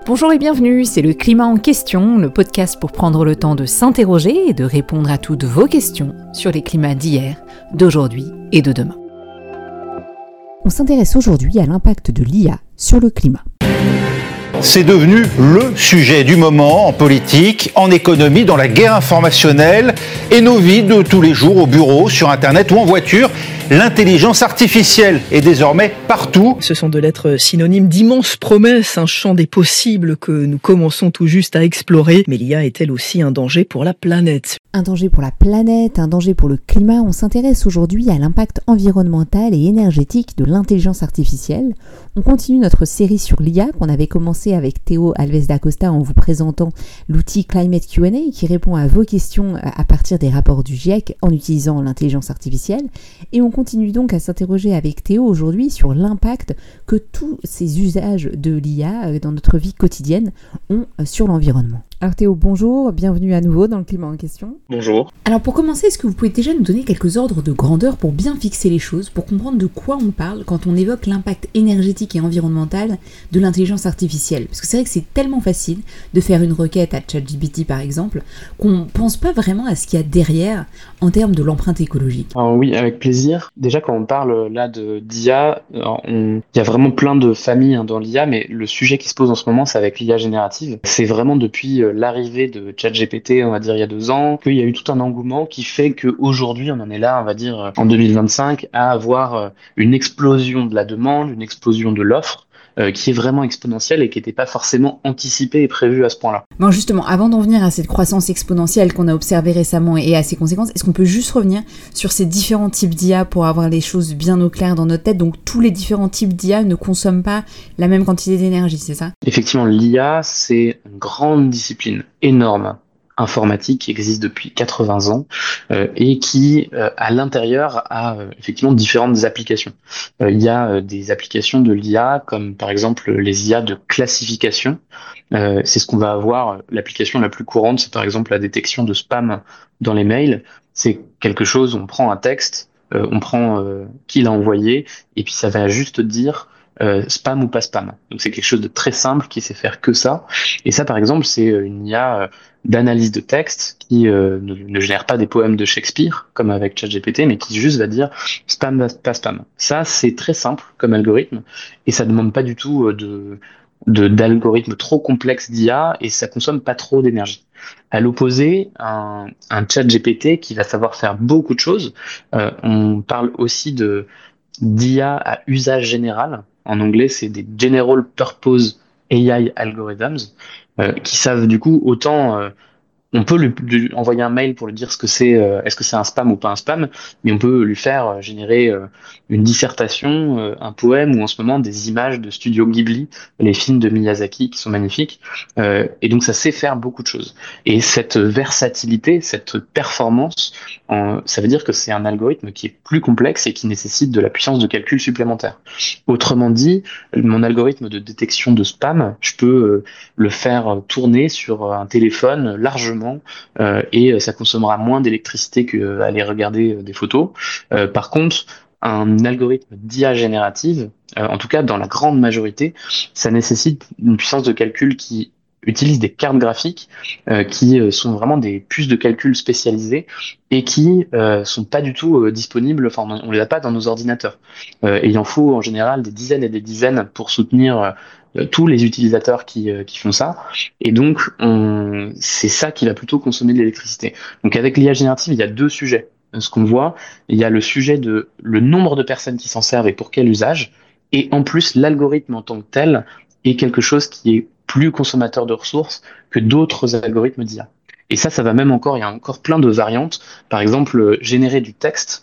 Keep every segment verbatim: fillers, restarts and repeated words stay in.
Bonjour et bienvenue, c'est le Climat en question, le podcast pour prendre le temps de s'interroger et de répondre à toutes vos questions sur les climats d'hier, d'aujourd'hui et de demain. On s'intéresse aujourd'hui à l'impact de l'I A sur le climat. C'est devenu le sujet du moment en politique, en économie, dans la guerre informationnelle et nos vies de tous les jours au bureau, sur Internet ou en voiture. L'intelligence artificielle est désormais partout. Ce sont de lettres synonymes d'immenses promesses, un champ des possibles que nous commençons tout juste à explorer. Mais l'I A est-elle aussi un danger pour la planète ? Un danger pour la planète, un danger pour le climat. On s'intéresse aujourd'hui à l'impact environnemental et énergétique de l'intelligence artificielle. On continue notre série sur l'I A qu'on avait commencé avec Théo Alves da Costa en vous présentant l'outil Climate Q and A qui répond à vos questions à partir des rapports du GIEC en utilisant l'intelligence artificielle. Et on continue donc à s'interroger avec Théo aujourd'hui sur l'impact que tous ces usages de l'I A dans notre vie quotidienne ont sur l'environnement. Alors Théo, bonjour, bienvenue à nouveau dans le climat en question. Bonjour. Alors pour commencer, est-ce que vous pouvez déjà nous donner quelques ordres de grandeur pour bien fixer les choses, pour comprendre de quoi on parle quand on évoque l'impact énergétique et environnemental de l'intelligence artificielle ? Parce que c'est vrai que c'est tellement facile de faire une requête à ChatGPT par exemple, qu'on ne pense pas vraiment à ce qu'il y a derrière en termes de l'empreinte écologique. Alors oui, avec plaisir. Déjà quand on parle là de d'I A, on... il y a vraiment plein de familles hein, dans l'I A, mais le sujet qui se pose en ce moment, c'est avec l'I A générative. C'est vraiment depuis l'arrivée de ChatGPT, on va dire il y a deux ans, qu'il y a eu tout un engouement qui fait qu'aujourd'hui, on en est là, on va dire en deux mille vingt-cinq, à avoir une explosion de la demande, une explosion de l'offre, euh, qui est vraiment exponentielle et qui n'était pas forcément anticipée et prévue à ce point-là. Bon justement, avant d'en venir à cette croissance exponentielle qu'on a observée récemment et à ses conséquences, est-ce qu'on peut juste revenir sur ces différents types d'I A pour avoir les choses bien au clair dans notre tête ? Donc tous les différents types d'I A ne consomment pas la même quantité d'énergie, c'est ça ? Effectivement, l'I A, c'est une grande discipline énorme informatique qui existe depuis quatre-vingts ans euh, et qui, euh, à l'intérieur, a euh, effectivement différentes applications. Euh, il y a euh, des applications de l'I A comme par exemple les I A de classification. Euh, c'est ce qu'on va avoir. L'application la plus courante, c'est par exemple la détection de spam dans les mails. C'est quelque chose, on prend un texte, euh, on prend euh, qui l'a envoyé et puis ça va juste dire Euh, spam ou pas spam. Donc c'est quelque chose de très simple qui sait faire que ça. Et ça, par exemple, c'est une I A euh, d'analyse de texte qui euh, ne, ne génère pas des poèmes de Shakespeare comme avec ChatGPT, mais qui juste va dire spam, pas spam. Ça, c'est très simple comme algorithme et ça demande pas du tout de, de d'algorithmes trop complexes d'I A et ça consomme pas trop d'énergie. À l'opposé, un, un ChatGPT qui va savoir faire beaucoup de choses. Euh, on parle aussi de d'I A à usage général. En anglais, c'est des General Purpose A I Algorithms, euh, qui savent du coup autant... Euh, on peut lui, lui envoyer un mail pour lui dire ce que c'est, euh, est-ce que c'est un spam ou pas un spam, mais on peut lui faire euh, générer euh, une dissertation, euh, un poème ou en ce moment des images de Studio Ghibli, les films de Miyazaki qui sont magnifiques. Euh, et donc ça sait faire beaucoup de choses. Et cette versatilité, cette performance, euh, ça veut dire que c'est un algorithme qui est plus complexe et qui nécessite de la puissance de calcul supplémentaire. Autrement dit, mon algorithme de détection de spam, je peux euh, le faire tourner sur un téléphone largement Euh, et ça consommera moins d'électricité qu'aller regarder des photos. Euh, par contre, un algorithme d'I A générative, euh, en tout cas dans la grande majorité, ça nécessite une puissance de calcul qui utilise des cartes graphiques euh, qui euh, sont vraiment des puces de calcul spécialisées et qui euh, sont pas du tout euh, disponibles, enfin on les a pas dans nos ordinateurs. Euh, et il en faut en général des dizaines et des dizaines pour soutenir euh, tous les utilisateurs qui, euh, qui font ça. Et donc, on, c'est ça qui va plutôt consommer de l'électricité. Donc avec l'I A générative, il y a deux sujets. Ce qu'on voit, il y a le sujet de le nombre de personnes qui s'en servent et pour quel usage. Et en plus, l'algorithme en tant que tel est quelque chose qui est plus consommateur de ressources que d'autres algorithmes d'I A. Et ça, ça va même encore, il y a encore plein de variantes. Par exemple, générer du texte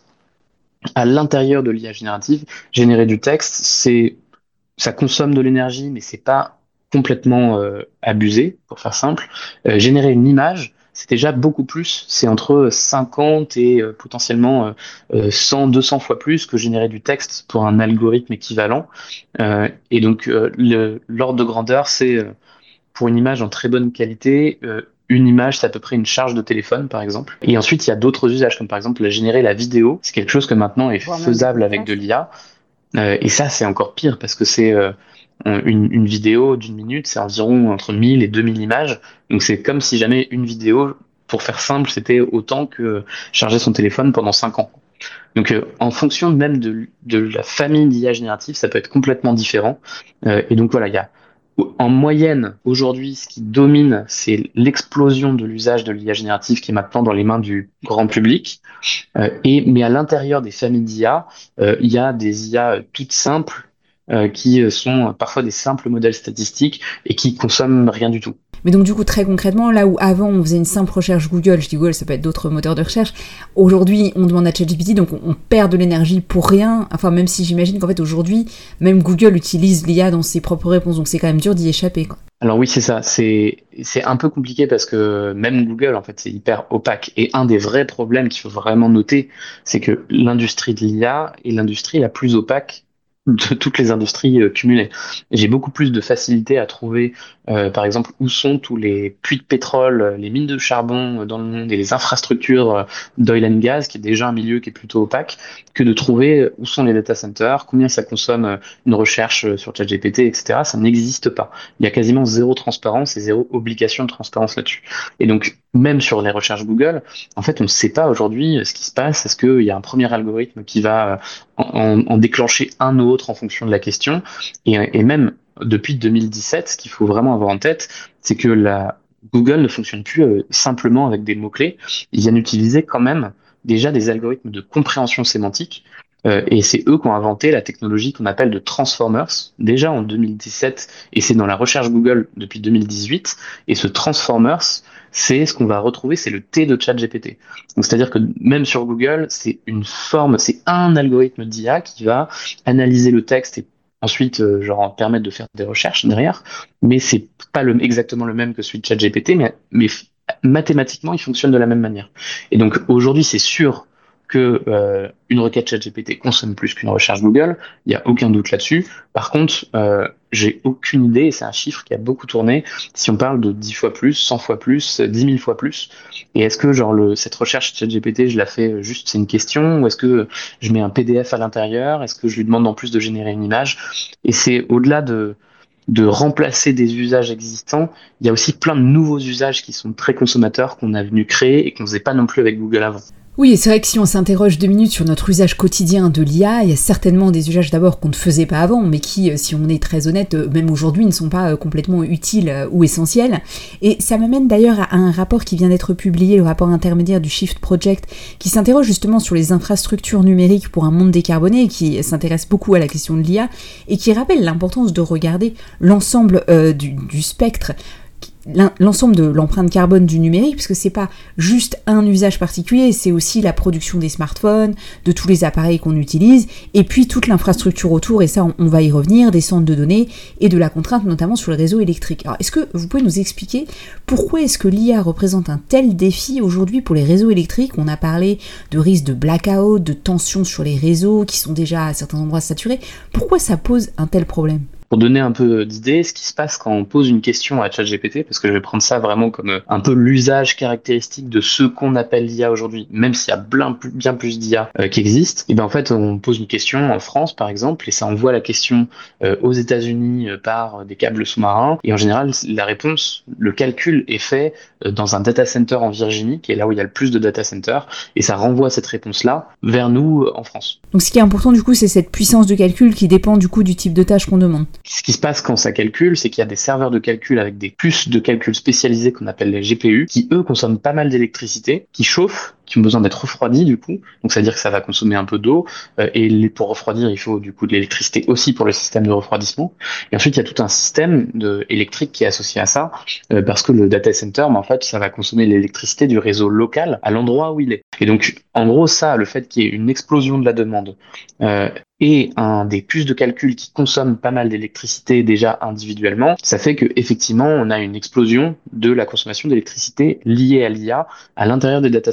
à l'intérieur de l'I A générative. Générer du texte, c'est ça consomme de l'énergie, mais c'est pas complètement euh, abusé, pour faire simple. Euh, générer une image, c'est déjà beaucoup plus. C'est entre cinquante et euh, potentiellement euh, cent, deux cents fois plus que générer du texte pour un algorithme équivalent. Euh, et donc, euh, le, l'ordre de grandeur, c'est euh, pour une image en très bonne qualité, euh, une image, c'est à peu près une charge de téléphone, par exemple. Et ensuite, il y a d'autres usages, comme par exemple générer la vidéo. C'est quelque chose que maintenant est faisable avec de l'I A. Euh, et ça, c'est encore pire parce que c'est euh, Une, une vidéo d'une minute, c'est environ entre mille et deux mille images. Donc c'est comme si jamais une vidéo, pour faire simple, c'était autant que charger son téléphone pendant cinq ans. Donc euh, en fonction même de, de la famille d'I A générative, ça peut être complètement différent. Euh, et donc voilà, il y a en moyenne aujourd'hui, ce qui domine, c'est l'explosion de l'usage de l'I A générative qui est maintenant dans les mains du grand public. Euh, et mais à l'intérieur des familles d'I A, euh, il y a des I A toutes simples euh, qui sont parfois des simples modèles statistiques et qui consomment rien du tout. Mais donc du coup, très concrètement, là où avant on faisait une simple recherche Google, je dis Google, ça peut être d'autres moteurs de recherche, aujourd'hui on demande à ChatGPT, donc on, on perd de l'énergie pour rien, enfin même si j'imagine qu'en fait aujourd'hui, même Google utilise l'I A dans ses propres réponses, donc c'est quand même dur d'y échapper, quoi. Alors oui, c'est ça, c'est c'est un peu compliqué parce que même Google, en fait, c'est hyper opaque. Et un des vrais problèmes qu'il faut vraiment noter, c'est que l'industrie de l'I A est l'industrie la plus opaque de toutes les industries euh, cumulées. J'ai beaucoup plus de facilité à trouver, euh, par exemple, où sont tous les puits de pétrole, euh, les mines de charbon euh, dans le monde et les infrastructures euh, d'oil and gas, qui est déjà un milieu qui est plutôt opaque, que de trouver euh, où sont les data centers, combien ça consomme euh, une recherche euh, sur ChatGPT, et cetera. Ça n'existe pas. Il y a quasiment zéro transparence et zéro obligation de transparence là-dessus. Et donc, même sur les recherches Google, en fait, on ne sait pas aujourd'hui ce qui se passe. Est-ce qu'il y a un premier algorithme qui va euh, en, en déclencher un autre en fonction de la question. Et, et même depuis deux mille dix-sept, ce qu'il faut vraiment avoir en tête, c'est que la Google ne fonctionne plus euh, simplement avec des mots-clés. Ils viennent utiliser quand même déjà des algorithmes de compréhension sémantique. Euh, et c'est eux qui ont inventé la technologie qu'on appelle de transformers, déjà en deux mille dix-sept, et c'est dans la recherche Google depuis deux mille dix-huit. Et ce transformers, c'est ce qu'on va retrouver, c'est le T de ChatGPT. Donc c'est-à-dire que même sur Google, c'est une forme, c'est un algorithme d'I A qui va analyser le texte et ensuite euh, genre permettre de faire des recherches derrière, mais c'est pas le, exactement le même que celui de ChatGPT, mais, mais mathématiquement, il fonctionne de la même manière. Et donc aujourd'hui, c'est sûr que euh, une requête ChatGPT consomme plus qu'une recherche Google, il n'y a aucun doute là-dessus. Par contre, euh, j'ai aucune idée, et c'est un chiffre qui a beaucoup tourné, si on parle de dix fois plus, cent fois plus, dix mille fois plus. Et est-ce que genre le, cette recherche ChatGPT, je la fais juste, c'est une question, ou est-ce que je mets un P D F à l'intérieur, est-ce que je lui demande en plus de générer une image? Et c'est au-delà de de remplacer des usages existants, il y a aussi plein de nouveaux usages qui sont très consommateurs qu'on a venu créer et qu'on ne faisait pas non plus avec Google avant. Oui, et c'est vrai que si on s'interroge deux minutes sur notre usage quotidien de l'I A, il y a certainement des usages d'abord qu'on ne faisait pas avant, mais qui, si on est très honnête, même aujourd'hui, ne sont pas complètement utiles ou essentiels. Et ça m'amène d'ailleurs à un rapport qui vient d'être publié, le rapport intermédiaire du Shift Project, qui s'interroge justement sur les infrastructures numériques pour un monde décarboné, et qui s'intéresse beaucoup à la question de l'I A, et qui rappelle l'importance de regarder l'ensemble euh, du, du spectre, l'ensemble de l'empreinte carbone du numérique, parce que c'est pas juste un usage particulier, c'est aussi la production des smartphones, de tous les appareils qu'on utilise, et puis toute l'infrastructure autour, et ça on, on va y revenir, des centres de données, et de la contrainte notamment sur le réseau électrique. Alors est-ce que vous pouvez nous expliquer pourquoi est-ce que l'I A représente un tel défi aujourd'hui pour les réseaux électriques? On a parlé de risques de blackout, de tensions sur les réseaux qui sont déjà à certains endroits saturés. Pourquoi ça pose un tel problème? Pour donner un peu d'idée, ce qui se passe quand on pose une question à ChatGPT, parce que je vais prendre ça vraiment comme un peu l'usage caractéristique de ce qu'on appelle l'I A aujourd'hui, même s'il y a bien plus, bien plus d'I A euh, qui existent, et bien en fait on pose une question en France par exemple, et ça envoie la question euh, aux États-Unis euh, par des câbles sous-marins, et en général la réponse, le calcul est fait euh, dans un data center en Virginie, qui est là où il y a le plus de data centers, et ça renvoie cette réponse-là vers nous euh, en France. Donc ce qui est important du coup, c'est cette puissance de calcul qui dépend du coup du type de tâche qu'on demande. Ce qui se passe quand ça calcule, c'est qu'il y a des serveurs de calcul avec des puces de calcul spécialisées qu'on appelle les G P U, qui eux consomment pas mal d'électricité, qui chauffent, qui ont besoin d'être refroidis du coup. Donc ça veut dire que ça va consommer un peu d'eau, euh, et pour refroidir, il faut du coup de l'électricité aussi pour le système de refroidissement. Et ensuite, il y a tout un système de électrique qui est associé à ça, euh, parce que le data center, mais en fait, ça va consommer l'électricité du réseau local à l'endroit où il est. Et donc, en gros, ça, le fait qu'il y ait une explosion de la demande, euh, et un des puces de calcul qui consomment pas mal d'électricité déjà individuellement, ça fait que effectivement on a une explosion de la consommation d'électricité liée à l'I A à l'intérieur des data centers.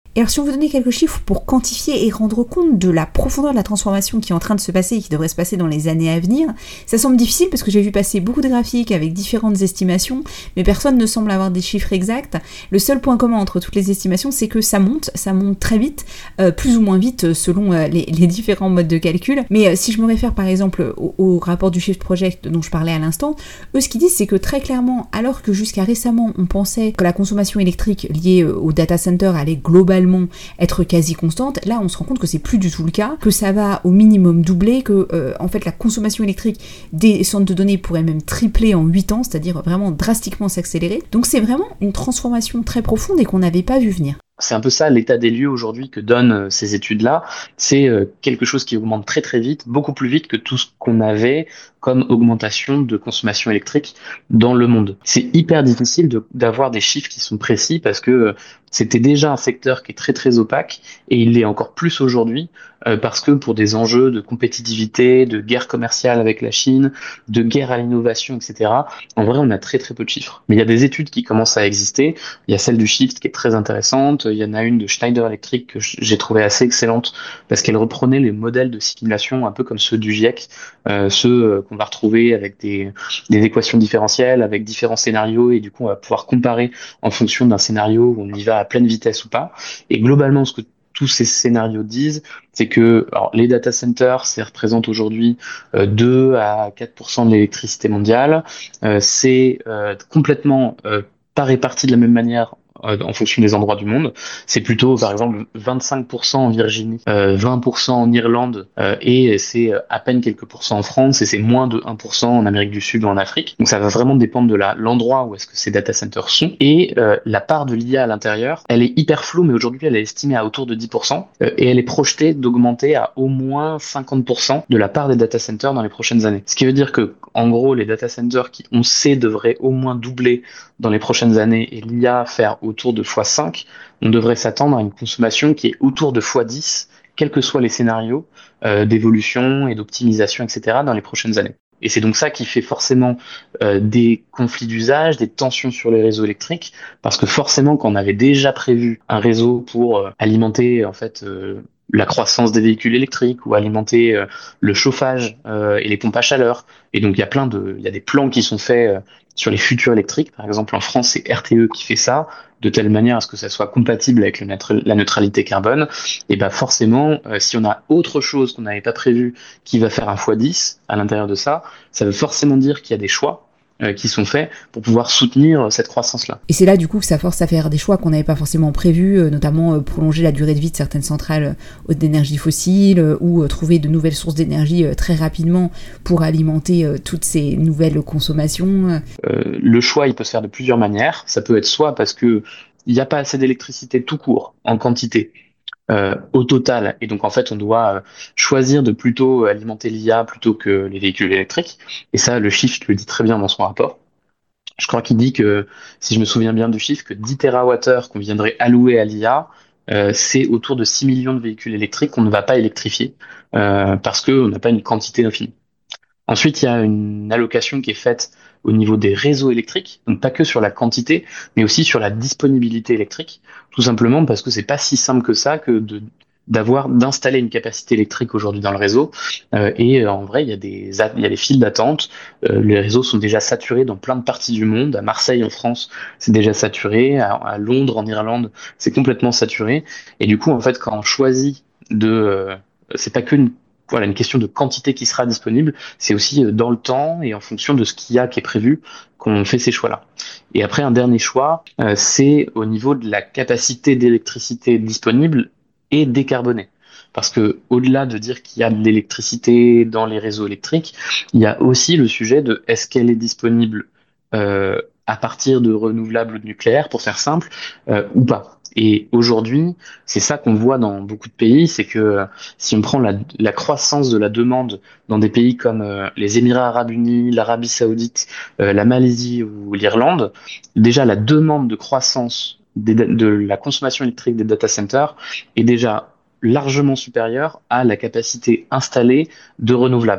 Et alors si on veut donner quelques chiffres pour quantifier et rendre compte de la profondeur de la transformation qui est en train de se passer et qui devrait se passer dans les années à venir, ça semble difficile parce que j'ai vu passer beaucoup de graphiques avec différentes estimations, mais personne ne semble avoir des chiffres exacts. Le seul point commun entre toutes les estimations, c'est que ça monte, ça monte très vite, euh, plus ou moins vite selon euh, les, les différents modes de calcul. Mais euh, si je me réfère par exemple au, au rapport du Shift Project dont je parlais à l'instant, eux ce qu'ils disent c'est que très clairement, alors que jusqu'à récemment on pensait que la consommation électrique liée euh, au data center allait globalement être quasi constante, là on se rend compte que c'est plus du tout le cas, que ça va au minimum doubler, que euh, en fait la consommation électrique des centres de données pourrait même tripler en huit ans, c'est-à-dire vraiment drastiquement s'accélérer. Donc c'est vraiment une transformation très profonde et qu'on n'avait pas vu venir. C'est un peu ça l'état des lieux aujourd'hui que donnent euh, ces études-là. C'est euh, quelque chose qui augmente très très vite, beaucoup plus vite que tout ce qu'on avait comme augmentation de consommation électrique dans le monde. C'est hyper difficile de, d'avoir des chiffres qui sont précis parce que euh, c'était déjà un secteur qui est très très opaque et il l'est encore plus aujourd'hui euh, parce que pour des enjeux de compétitivité, de guerre commerciale avec la Chine, de guerre à l'innovation, et cetera. En vrai, on a très très peu de chiffres. Mais il y a des études qui commencent à exister. Il y a celle du Shift qui est très intéressante. Il y en a une de Schneider Electric que j'ai trouvé assez excellente parce qu'elle reprenait les modèles de simulation un peu comme ceux du GIEC, euh, ceux qu'on va retrouver avec des, des équations différentielles, avec différents scénarios, et du coup on va pouvoir comparer en fonction d'un scénario où on y va à pleine vitesse ou pas. Et globalement, ce que tous ces scénarios disent, c'est que alors, les data centers, ça représente aujourd'hui euh, deux à quatre pour cent de l'électricité mondiale. Euh, c'est euh, complètement euh, pas réparti de la même manière en fonction des endroits du monde. C'est plutôt, par exemple, vingt-cinq pour cent en Virginie, euh, vingt pour cent en Irlande, euh, et c'est à peine quelques pourcents en France, et c'est moins de un pour cent en Amérique du Sud ou en Afrique. Donc ça va vraiment dépendre de la, l'endroit où est-ce que ces data centers sont. Et euh, la part de l'I A à l'intérieur, elle est hyper floue, mais aujourd'hui, elle est estimée à autour de dix pour cent, euh, et elle est projetée d'augmenter à au moins cinquante pour cent de la part des data centers dans les prochaines années. Ce qui veut dire que, en gros, les data centers qui, on sait, devraient au moins doubler dans les prochaines années, et l'I A faire autour de fois cinq, on devrait s'attendre à une consommation qui est autour de fois dix, quels que soient les scénarios euh, d'évolution et d'optimisation, et cetera, dans les prochaines années. Et c'est donc ça qui fait forcément euh, des conflits d'usage, des tensions sur les réseaux électriques, parce que forcément, quand on avait déjà prévu un réseau pour euh, alimenter en fait euh, la croissance des véhicules électriques ou alimenter euh, le chauffage euh, et les pompes à chaleur, et donc il y a plein de, il y a des plans qui sont faits euh, sur les futurs électriques. Par exemple, en France, c'est R T E qui fait ça, de telle manière à ce que ça soit compatible avec le neutre- la neutralité carbone. Et ben forcément, euh, si on a autre chose qu'on n'avait pas prévu qui va faire un fois dix à l'intérieur de ça, ça veut forcément dire qu'il y a des choix euh, qui sont faits pour pouvoir soutenir cette croissance-là. Et c'est là du coup que ça force à faire des choix qu'on n'avait pas forcément prévus, euh, notamment euh, prolonger la durée de vie de certaines centrales euh, d'énergie fossile euh, ou euh, trouver de nouvelles sources d'énergie euh, très rapidement pour alimenter euh, toutes ces nouvelles consommations. Euh, le choix, il peut se faire de plusieurs manières. Ça peut être soit parce que il n'y a pas assez d'électricité tout court, en quantité, euh, au total, et donc en fait on doit euh, choisir de plutôt alimenter l'I A plutôt que les véhicules électriques. Et ça, le Shift le dit très bien dans son rapport. Je crois qu'il dit que, si je me souviens bien du chiffre, que dix térawattheures qu'on viendrait allouer à l'I A, euh, c'est autour de six millions de véhicules électriques qu'on ne va pas électrifier euh, parce qu'on n'a pas une quantité infinie. Ensuite, il y a une allocation qui est faite au niveau des réseaux électriques, donc pas que sur la quantité, mais aussi sur la disponibilité électrique, tout simplement parce que c'est pas si simple que ça que de d'avoir d'installer une capacité électrique aujourd'hui dans le réseau. Euh, et euh, en vrai, il y a des il y a des files d'attente. Euh, les réseaux sont déjà saturés dans plein de parties du monde. À Marseille, en France, c'est déjà saturé. À, à Londres, en Irlande, c'est complètement saturé. Et du coup, en fait, quand on choisit de, euh, c'est pas qu'une voilà, une question de quantité qui sera disponible, c'est aussi dans le temps et en fonction de ce qu'il y a qui est prévu qu'on fait ces choix-là. Et après, un dernier choix, euh, c'est au niveau de la capacité d'électricité disponible et décarbonée. Parce que au-delà de dire qu'il y a de l'électricité dans les réseaux électriques, il y a aussi le sujet de est-ce qu'elle est disponible euh, à partir de renouvelables ou de nucléaire, pour faire simple, euh, ou pas. Et aujourd'hui, c'est ça qu'on voit dans beaucoup de pays, c'est que euh, si on prend la, la croissance de la demande dans des pays comme euh, les Émirats arabes unis, l'Arabie saoudite, euh, la Malaisie ou l'Irlande, déjà la demande de croissance des, de la consommation électrique des data centers est déjà largement supérieure à la capacité installée de renouvelables.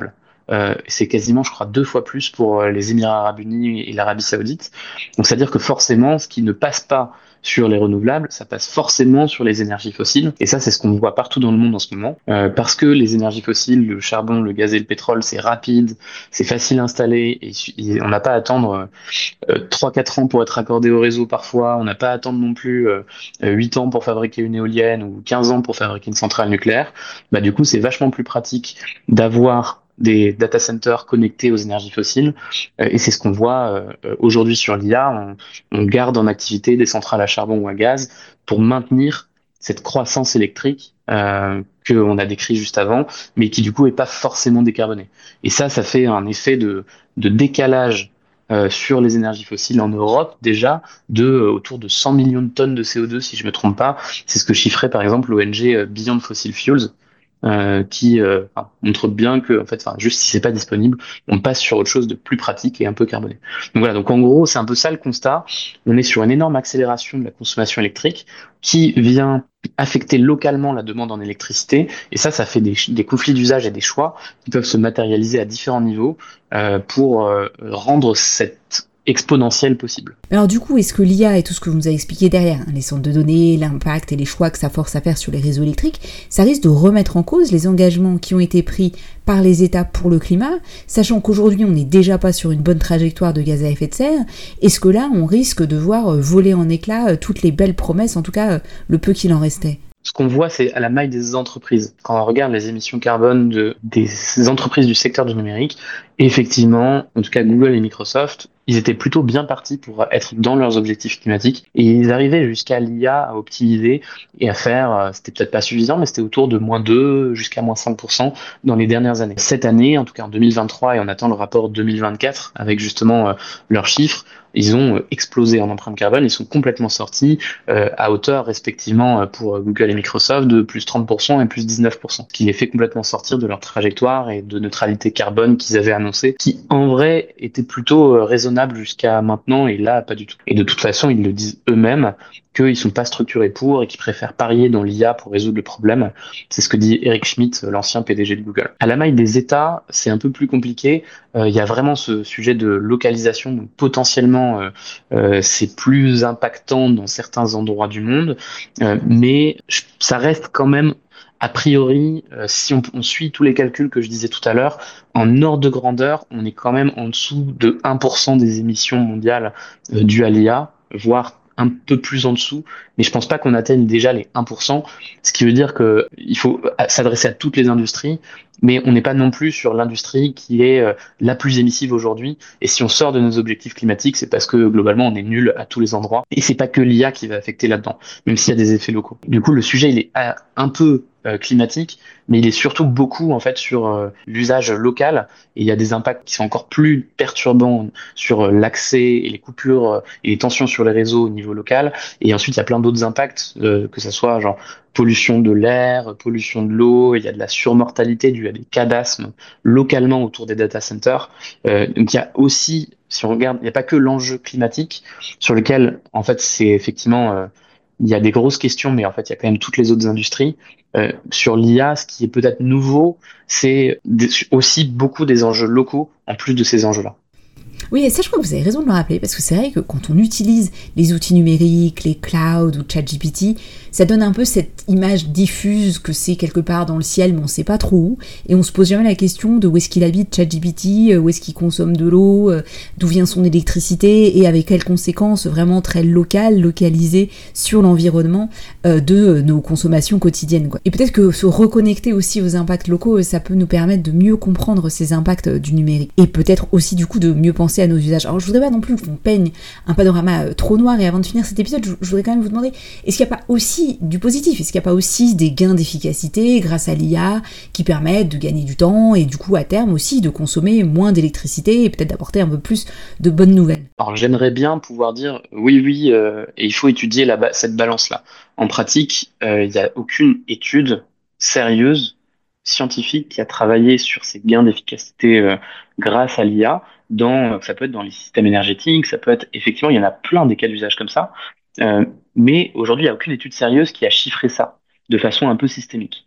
Euh, c'est quasiment, je crois, deux fois plus pour euh, les Émirats arabes unis et l'Arabie saoudite. Donc, c'est-à-dire que forcément, ce qui ne passe pas sur les renouvelables, ça passe forcément sur les énergies fossiles. Et ça, c'est ce qu'on voit partout dans le monde en ce moment. Euh, parce que les énergies fossiles, le charbon, le gaz et le pétrole, c'est rapide, c'est facile à installer, et, et on n'a pas à attendre euh, trois quatre ans pour être raccordé au réseau parfois. On n'a pas à attendre non plus euh, huit ans pour fabriquer une éolienne ou quinze ans pour fabriquer une centrale nucléaire. Bah, du coup, c'est vachement plus pratique d'avoir des data centers connectés aux énergies fossiles. Euh, et c'est ce qu'on voit euh, aujourd'hui sur l'I A. On, on garde en activité des centrales à charbon ou à gaz pour maintenir cette croissance électrique euh, qu'on a décrit juste avant, mais qui du coup est pas forcément décarbonée. Et ça, ça fait un effet de, de décalage euh, sur les énergies fossiles en Europe déjà de euh, autour de cent millions de tonnes de C O deux si je me trompe pas. C'est ce que chiffrait par exemple l'O N G euh, Beyond Fossil Fuels, euh, qui euh, enfin, montre bien que en fait, enfin, juste si c'est pas disponible, on passe sur autre chose de plus pratique et un peu carboné. Donc voilà, donc en gros c'est un peu ça le constat. On est sur une énorme accélération de la consommation électrique qui vient affecter localement la demande en électricité, et ça, ça fait des, des conflits d'usage et des choix qui peuvent se matérialiser à différents niveaux euh, pour euh, rendre cette exponentielle possible. Alors du coup, est-ce que l'I A et tout ce que vous nous avez expliqué derrière, hein, les centres de données, l'impact et les choix que ça force à faire sur les réseaux électriques, ça risque de remettre en cause les engagements qui ont été pris par les États pour le climat, sachant qu'aujourd'hui on n'est déjà pas sur une bonne trajectoire de gaz à effet de serre? Est-ce que là on risque de voir voler en éclats toutes les belles promesses, en tout cas le peu qu'il en restait? Ce qu'on voit, c'est à la maille des entreprises. Quand on regarde les émissions carbone de, des entreprises du secteur du numérique, effectivement, en tout cas Google et Microsoft, ils étaient plutôt bien partis pour être dans leurs objectifs climatiques, et ils arrivaient jusqu'à l'I A à optimiser et à faire, c'était peut-être pas suffisant, mais c'était autour de moins deux jusqu'à moins cinq pour cent dans les dernières années. Cette année, en tout cas en deux mille vingt-trois, et on attend le rapport deux mille vingt-quatre avec justement euh, leurs chiffres, ils ont euh, explosé en empreinte carbone, ils sont complètement sortis euh, à hauteur respectivement pour Google et Microsoft de plus trente pour cent et plus dix-neuf pour cent, ce qui les fait complètement sortir de leur trajectoire et de neutralité carbone qu'ils avaient annoncé, qui en vrai était plutôt euh, raisonnable jusqu'à maintenant, et là pas du tout. Et de toute façon, ils le disent eux-mêmes qu'ils sont pas structurés pour et qu'ils préfèrent parier dans l'I A pour résoudre le problème. C'est ce que dit Eric Schmidt, l'ancien P D G de Google. À la maille des États, c'est un peu plus compliqué. Euh, il y a vraiment ce sujet de localisation, donc potentiellement euh, euh, c'est plus impactant dans certains endroits du monde, euh, mais ça reste quand même a priori, euh, si on, on suit tous les calculs que je disais tout à l'heure, en ordre de grandeur, on est quand même en dessous de un pour cent des émissions mondiales euh, dues à l'I A, voire un peu plus en dessous, mais je pense pas qu'on atteigne déjà les un pour cent, ce qui veut dire que il faut s'adresser à toutes les industries, mais on n'est pas non plus sur l'industrie qui est euh, la plus émissive aujourd'hui, et si on sort de nos objectifs climatiques, c'est parce que globalement on est nul à tous les endroits, et c'est pas que l'I A qui va affecter là-dedans, même s'il y a des effets locaux. Du coup, le sujet, il est un peu euh, climatique, mais il est surtout beaucoup en fait sur euh, l'usage local, et il y a des impacts qui sont encore plus perturbants sur euh, l'accès et les coupures euh, et les tensions sur les réseaux au niveau local, et ensuite il y a plein d'autres impacts, euh, que ça soit genre pollution de l'air, pollution de l'eau, il y a de la surmortalité due à des cas d'asthme localement autour des data centers, euh, donc il y a aussi, si on regarde, il n'y a pas que l'enjeu climatique sur lequel en fait c'est effectivement euh, il y a des grosses questions, mais en fait, il y a quand même toutes les autres industries. Euh, sur l'I A, ce qui est peut-être nouveau, c'est aussi beaucoup des enjeux locaux, en plus de ces enjeux-là. Oui, et ça, je crois que vous avez raison de le rappeler, parce que c'est vrai que quand on utilise les outils numériques, les clouds ou ChatGPT, ça donne un peu cette image diffuse que c'est quelque part dans le ciel, mais on sait pas trop où, et on se pose jamais la question de où est-ce qu'il habite ChatGPT, où est-ce qu'il consomme de l'eau, d'où vient son électricité, et avec quelles conséquences vraiment très locales, localisées sur l'environnement euh, de nos consommations quotidiennes, quoi. Et peut-être que se reconnecter aussi aux impacts locaux, ça peut nous permettre de mieux comprendre ces impacts du numérique, et peut-être aussi du coup de mieux penser à nos usages. Alors je voudrais pas non plus qu'on peigne un panorama trop noir, et avant de finir cet épisode, je voudrais quand même vous demander, est-ce qu'il n'y a pas aussi du positif, est-ce qu'il n'y a pas aussi des gains d'efficacité grâce à l'I A qui permettent de gagner du temps et du coup à terme aussi de consommer moins d'électricité et peut-être d'apporter un peu plus de bonnes nouvelles? Alors j'aimerais bien pouvoir dire oui oui euh, et il faut étudier la ba- cette balance-là. En pratique, euh, il n'y a aucune étude sérieuse scientifique qui a travaillé sur ces gains d'efficacité euh, grâce à l'I A. Dans, ça peut être dans les systèmes énergétiques, ça peut être effectivement, il y en a plein des cas d'usage comme ça. Euh, mais aujourd'hui, il n'y a aucune étude sérieuse qui a chiffré ça de façon un peu systémique.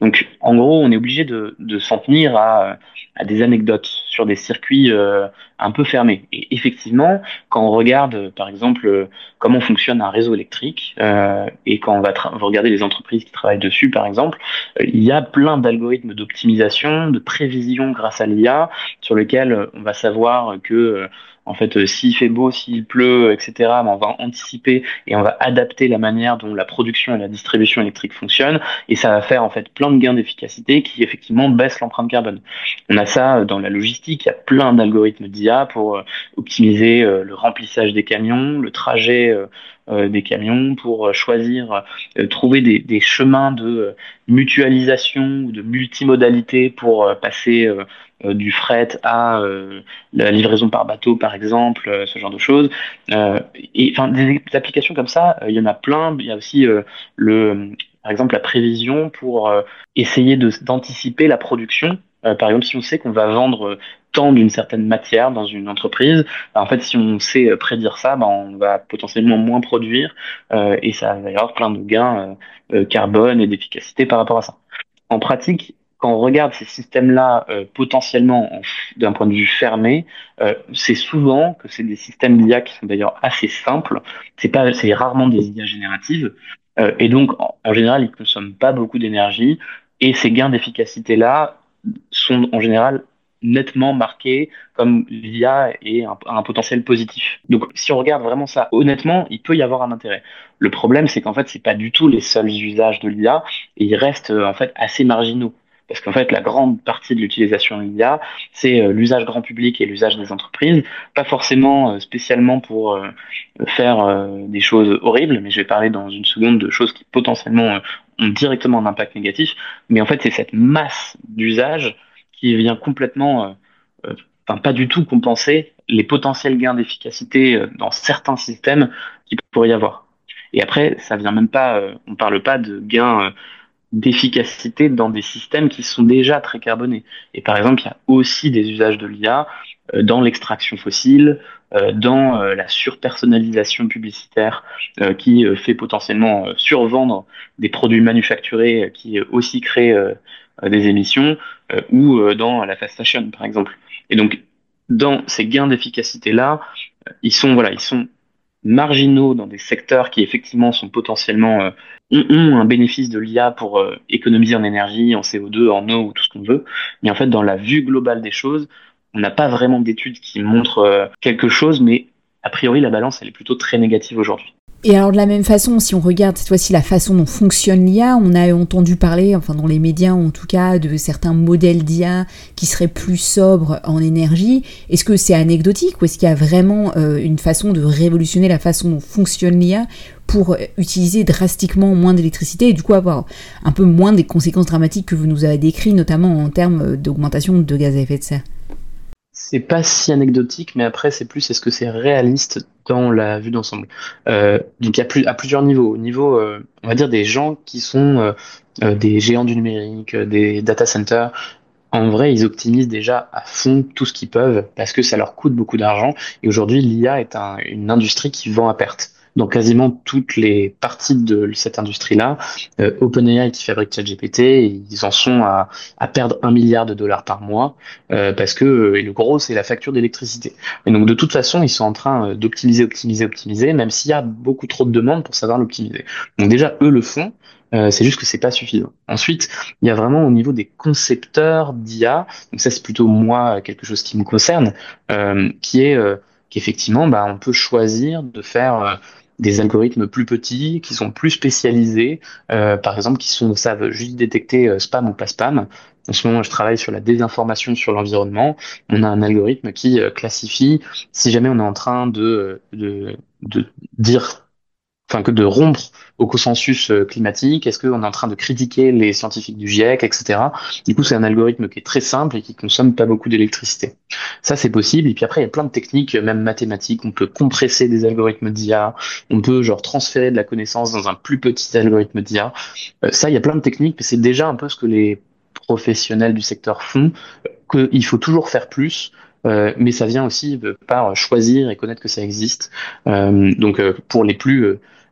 Donc, en gros, on est obligé de, de s'en tenir à, à des anecdotes sur des circuits euh, un peu fermés. Et effectivement, quand on regarde, euh, par exemple, euh, comment fonctionne un réseau électrique, euh, et quand on va tra- regarder les entreprises qui travaillent dessus, par exemple, euh, il y a plein d'algorithmes d'optimisation, de prévision grâce à l'I A, sur lesquels euh, on va savoir que, euh, en fait, euh, s'il fait beau, s'il pleut, et cetera, ben, on va anticiper et on va adapter la manière dont la production et la distribution électrique fonctionnent, et ça va faire en fait plein de gains d'efficacité qui effectivement baissent l'empreinte carbone. On a ça euh, dans la logistique, il y a plein d'algorithmes d'I A pour euh, optimiser euh, le remplissage des camions, le trajet euh, euh, des camions, pour euh, choisir, euh, trouver des, des chemins de euh, mutualisation ou de multimodalité pour euh, passer euh, euh, du fret à euh, la livraison par bateau, par exemple, euh, ce genre de choses. Euh, et enfin, des, des applications comme ça, euh, il y en a plein. Il y a aussi euh, le, par exemple, la prévision pour euh, essayer de, d'anticiper la production. Euh, par exemple, si on sait qu'on va vendre euh, tant d'une certaine matière dans une entreprise, bah, en fait, si on sait euh, prédire ça, bah, on va potentiellement moins produire euh, et ça va y avoir plein de gains euh, euh, carbone et d'efficacité par rapport à ça. En pratique, quand on regarde ces systèmes-là euh, potentiellement en f- d'un point de vue fermé, euh, c'est souvent que c'est des systèmes d'I A qui sont d'ailleurs assez simples. C'est pas, c'est rarement des I A génératives, euh, et donc en, en général, ils consomment pas beaucoup d'énergie. Et ces gains d'efficacité-là sont en général nettement marqués comme l'I A est un, un potentiel positif. Donc, si on regarde vraiment ça honnêtement, il peut y avoir un intérêt. Le problème, c'est qu'en fait, c'est pas du tout les seuls usages de l'I A et ils restent euh, en fait assez marginaux. Parce qu'en fait, la grande partie de l'utilisation de l'I A, c'est euh, l'usage grand public et l'usage des entreprises, pas forcément euh, spécialement pour euh, faire euh, des choses horribles, mais je vais parler dans une seconde de choses qui potentiellement euh, ont directement un impact négatif. Mais en fait, c'est cette masse d'usage qui vient complètement, euh, euh, enfin pas du tout compenser les potentiels gains d'efficacité euh, dans certains systèmes qu'il pourrait y avoir. Et après, ça vient même pas, euh, on parle pas de gains euh, d'efficacité dans des systèmes qui sont déjà très carbonés. Et par exemple, il y a aussi des usages de l'I A euh, dans l'extraction fossile, euh, dans euh, la surpersonnalisation publicitaire euh, qui euh, fait potentiellement euh, survendre des produits manufacturés euh, qui euh, aussi créent euh, euh, des émissions, euh, ou euh, dans la fast fashion, par exemple. Et donc, dans ces gains d'efficacité-là, ils sont, voilà, ils sont marginaux dans des secteurs qui effectivement sont potentiellement euh, ont, ont un bénéfice de l'I A pour euh, économiser en énergie, en C O deux, en eau ou tout ce qu'on veut. Mais en fait, dans la vue globale des choses, on n'a pas vraiment d'études qui montrent euh, quelque chose, mais a priori, la balance, elle est plutôt très négative aujourd'hui. Et alors de la même façon, si on regarde cette fois-ci la façon dont fonctionne l'I A, on a entendu parler, enfin dans les médias en tout cas, de certains modèles d'I A qui seraient plus sobres en énergie. Est-ce que c'est anecdotique ou est-ce qu'il y a vraiment euh, une façon de révolutionner la façon dont fonctionne l'I A pour utiliser drastiquement moins d'électricité et du coup avoir un peu moins des conséquences dramatiques que vous nous avez décrites, notamment en termes d'augmentation de gaz à effet de serre? C'est pas si anecdotique, mais après, c'est plus est-ce que c'est réaliste dans la vue d'ensemble. Euh, donc, il y a plus, à plusieurs niveaux. Au niveau, euh, on va dire, des gens qui sont euh, euh, des géants du numérique, euh, des data centers. En vrai, ils optimisent déjà à fond tout ce qu'ils peuvent parce que ça leur coûte beaucoup d'argent. Et aujourd'hui, l'I A est un- une industrie qui vend à perte. Dans quasiment toutes les parties de cette industrie-là, euh, OpenAI qui fabrique ChatGPT, ils en sont à, à perdre un milliard de dollars par mois euh, parce que euh, et le gros, c'est la facture d'électricité. Et donc, de toute façon, ils sont en train euh, d'optimiser, optimiser, optimiser, même s'il y a beaucoup trop de demandes pour savoir l'optimiser. Donc déjà, eux le font. Euh, c'est juste que c'est pas suffisant. Ensuite, il y a vraiment au niveau des concepteurs d'I A, donc ça c'est plutôt moi quelque chose qui me concerne, euh, qui est euh, qu'effectivement bah, on peut choisir de faire euh, des algorithmes plus petits, qui sont plus spécialisés, euh, par exemple qui sont savent juste détecter euh, spam ou pas spam. En ce moment, je travaille sur la désinformation sur l'environnement. On a un algorithme qui euh, classifie si jamais on est en train de, de, de dire enfin que de rompre au consensus euh, climatique? Est-ce qu'on est en train de critiquer les scientifiques du GIEC, et cetera. Du coup, c'est un algorithme qui est très simple et qui consomme pas beaucoup d'électricité. Ça, c'est possible. Et puis après, il y a plein de techniques, euh, même mathématiques. On peut compresser des algorithmes d'I A. On peut genre transférer de la connaissance dans un plus petit algorithme d'I A. Euh, ça, il y a plein de techniques, mais c'est déjà un peu ce que les professionnels du secteur font. euh, Qu'il faut toujours faire plus. Euh, mais ça vient aussi de par choisir et connaître que ça existe. Euh, donc euh, pour les plus euh,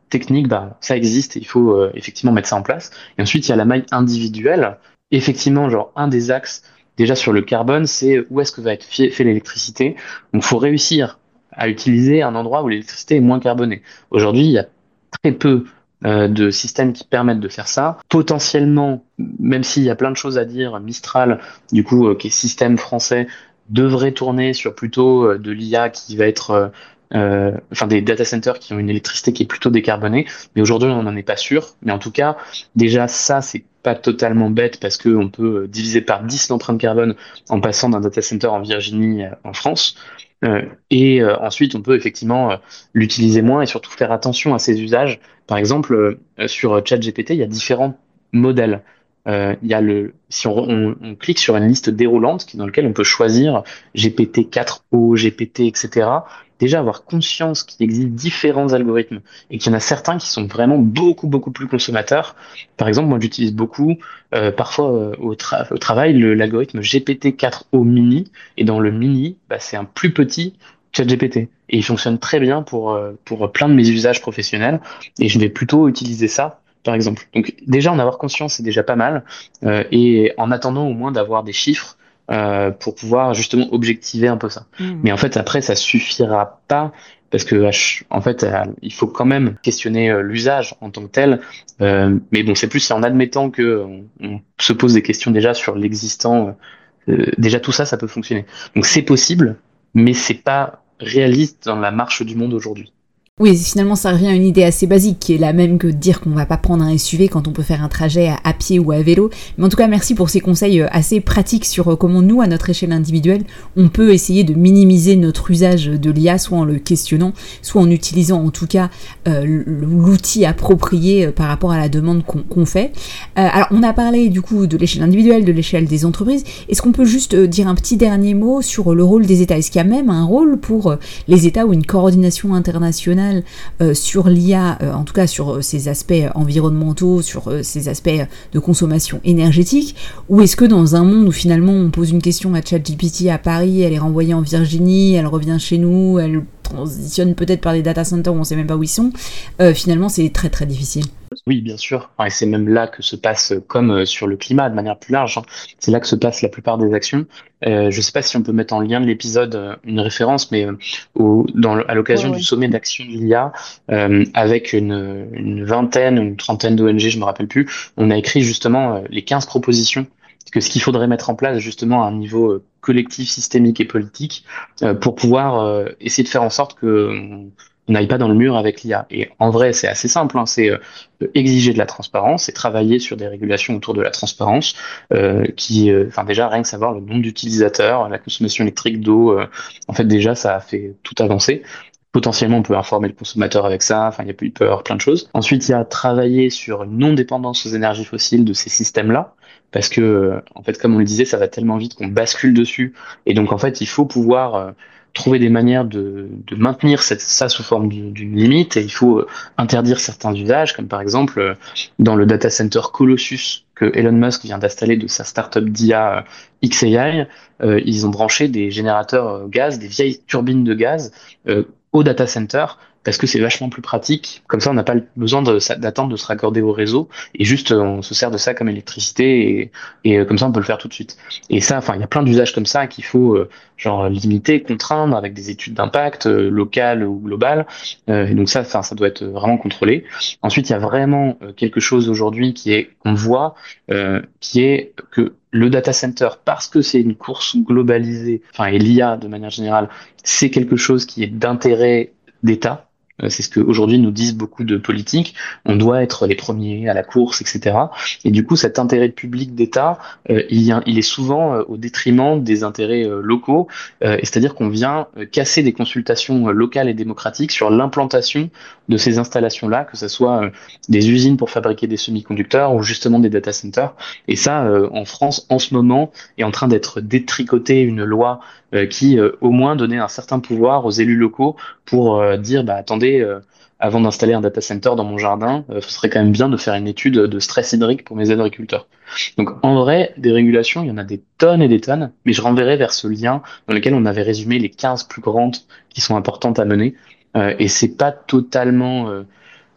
technique, bah, ça existe et il faut euh, effectivement mettre ça en place. Et ensuite, il y a la maille individuelle. Effectivement, genre, un des axes déjà sur le carbone, c'est où est-ce que va être fait, fait l'électricité. Donc, il faut réussir à utiliser un endroit où l'électricité est moins carbonée. Aujourd'hui, il y a très peu euh, de systèmes qui permettent de faire ça. Potentiellement, même s'il y a plein de choses à dire, Mistral, du coup, euh, qui est système français, devrait tourner sur plutôt euh, de l'I A qui va être, euh, euh, enfin des data centers qui ont une électricité qui est plutôt décarbonée. Mais aujourd'hui, on n'en est pas sûr. Mais en tout cas, déjà ça, c'est pas totalement bête parce que on peut euh, diviser par dix l'empreinte carbone en passant d'un data center en Virginie euh, en France. Euh, et euh, ensuite, on peut effectivement euh, l'utiliser moins et surtout faire attention à ses usages. Par exemple, euh, sur ChatGPT, il y a différents modèles. Euh, il y a le, si on, on, on clique sur une liste déroulante qui dans lequel on peut choisir G P T quatre o, G P T, et cetera. Déjà avoir conscience qu'il existe différents algorithmes et qu'il y en a certains qui sont vraiment beaucoup beaucoup plus consommateurs. Par exemple, moi j'utilise beaucoup, euh, parfois euh, au, tra- au travail, le- l'algorithme G P T quatre o mini. Et dans le mini, bah, c'est un plus petit ChatGPT. Et il fonctionne très bien pour, euh, pour plein de mes usages professionnels. Et je vais plutôt utiliser ça, par exemple. Donc déjà, en avoir conscience, c'est déjà pas mal. Euh, et en attendant au moins d'avoir des chiffres euh, pour pouvoir justement objectiver un peu ça. Mmh. Mais en fait, après, ça suffira pas. Parce que, ach- en fait, euh, il faut quand même questionner euh, l'usage en tant que tel. Euh, mais bon, c'est plus si en admettant que on, on se pose des questions déjà sur l'existant, euh, déjà tout ça, ça peut fonctionner. Donc c'est possible, mais c'est pas réaliste dans la marche du monde aujourd'hui. Oui, finalement, ça revient à une idée assez basique, qui est la même que de dire qu'on va pas prendre un S U V quand on peut faire un trajet à, à pied ou à vélo. Mais en tout cas, merci pour ces conseils assez pratiques sur comment nous, à notre échelle individuelle, on peut essayer de minimiser notre usage de l'I A, soit en le questionnant, soit en utilisant en tout cas euh, l'outil approprié par rapport à la demande qu'on, qu'on fait. Euh, alors, on a parlé du coup de l'échelle individuelle, de l'échelle des entreprises. Est-ce qu'on peut juste dire un petit dernier mot sur le rôle des États ? Est-ce qu'il y a même un rôle pour les États ou une coordination internationale Euh, sur l'I A, euh, en tout cas sur euh, ces aspects environnementaux, sur euh, ces aspects de consommation énergétique, ou est-ce que dans un monde où finalement on pose une question à ChatGPT à Paris, elle est renvoyée en Virginie, elle revient chez nous, elle transitionne peut-être par des data centers où on sait même pas où ils sont, euh, finalement c'est très très difficile. Oui, bien sûr. Et c'est même là que se passe, comme euh, sur le climat de manière plus large, hein, c'est là que se passe la plupart des actions. Euh, je ne sais pas si on peut mettre en lien de l'épisode euh, une référence, mais euh, au, dans, le- à l'occasion Ouais, du ouais. sommet d'action de l'I A, euh, avec une, une vingtaine, une trentaine d'O N G, je me rappelle plus, on a écrit justement euh, les quinze propositions que ce qu'il faudrait mettre en place justement à un niveau euh, collectif, systémique et politique euh, pour pouvoir euh, essayer de faire en sorte que on n'aille pas dans le mur avec l'I A. Et en vrai, c'est assez simple, hein, c'est euh, exiger de la transparence et travailler sur des régulations autour de la transparence, euh, qui, euh, enfin déjà rien que savoir le nombre d'utilisateurs, la consommation électrique d'eau, euh, en fait déjà ça a fait tout avancer. Potentiellement, on peut informer le consommateur avec ça. Enfin, il y a, il peut y avoir plein de choses. Ensuite, il y a travailler sur une non-dépendance aux énergies fossiles de ces systèmes-là, parce que, euh, en fait, comme on le disait, ça va tellement vite qu'on bascule dessus. Et donc, en fait, il faut pouvoir euh, trouver des manières de, de maintenir cette, ça sous forme d'une d'une limite. Et il faut euh, interdire certains usages, comme par exemple euh, dans le data center Colossus que Elon Musk vient d'installer de sa startup d'I A euh, X A I. Euh, ils ont branché des générateurs euh, gaz, des vieilles turbines de gaz. Euh, au data center parce que c'est vachement plus pratique. Comme ça, on n'a pas besoin de, d'attendre de se raccorder au réseau et juste euh, on se sert de ça comme électricité et, et euh, comme ça on peut le faire tout de suite. Et ça, enfin, il y a plein d'usages comme ça qu'il faut euh, genre limiter, contraindre avec des études d'impact euh, locales ou globales. Euh, et donc ça, enfin, ça doit être vraiment contrôlé. Ensuite, il y a vraiment euh, quelque chose aujourd'hui qui est qu'on voit, euh, qui est que le data center, parce que c'est une course globalisée, enfin et l'I A de manière générale, c'est quelque chose qui est d'intérêt d'État. Euh, C'est ce qu'aujourd'hui nous disent beaucoup de politiques. On doit être les premiers à la course, et cetera. Et du coup, cet intérêt public d'État, euh, il, y a- il est souvent euh, au détriment des intérêts euh, locaux. Euh, et c'est-à-dire qu'on vient euh, casser des consultations euh, locales et démocratiques sur l'implantation de ces installations-là, que ce soit euh, des usines pour fabriquer des semi-conducteurs ou justement des data centers. Et ça, euh, en France, en ce moment, est en train d'être détricoté une loi euh, qui euh, au moins donnait un certain pouvoir aux élus locaux pour euh, dire bah attendez euh, avant d'installer un data center dans mon jardin, euh, ce serait quand même bien de faire une étude de stress hydrique pour mes agriculteurs. Donc en vrai, des régulations, il y en a des tonnes et des tonnes, mais je renverrai vers ce lien dans lequel on avait résumé les quinze plus grandes qui sont importantes à mener. Euh, et c'est pas totalement euh,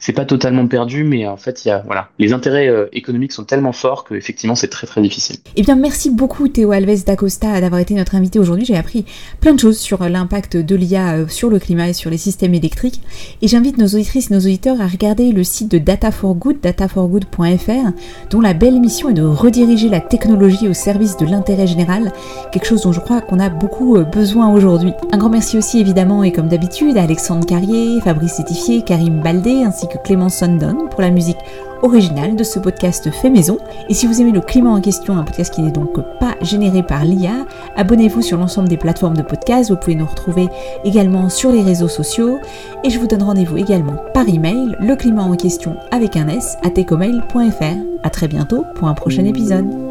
c'est pas totalement perdu, mais en fait, il y a, voilà, les intérêts euh, économiques sont tellement forts que effectivement, c'est très très difficile. Eh bien, merci beaucoup Théo Alves da Costa d'avoir été notre invité aujourd'hui. J'ai appris plein de choses sur l'impact de l'I A sur le climat et sur les systèmes électriques. Et j'invite nos auditrices et nos auditeurs à regarder le site de Data for Good, data for good point f r, dont la belle mission est de rediriger la technologie au service de l'intérêt général, quelque chose dont je crois qu'on a beaucoup besoin aujourd'hui. Un grand merci aussi évidemment, et comme d'habitude, à Alexandre Carrier, Fabrice Sétifier, Karim Baldé, ainsi que Clémence Sondon pour la musique originale de ce podcast fait maison. Et si vous aimez le climat en question, un podcast qui n'est donc pas généré par l'I A, abonnez-vous sur l'ensemble des plateformes de podcast. Vous pouvez nous retrouver également sur les réseaux sociaux. Et je vous donne rendez-vous également par email, le climat en question avec un S, à tecomail point f r. À très bientôt pour un prochain épisode.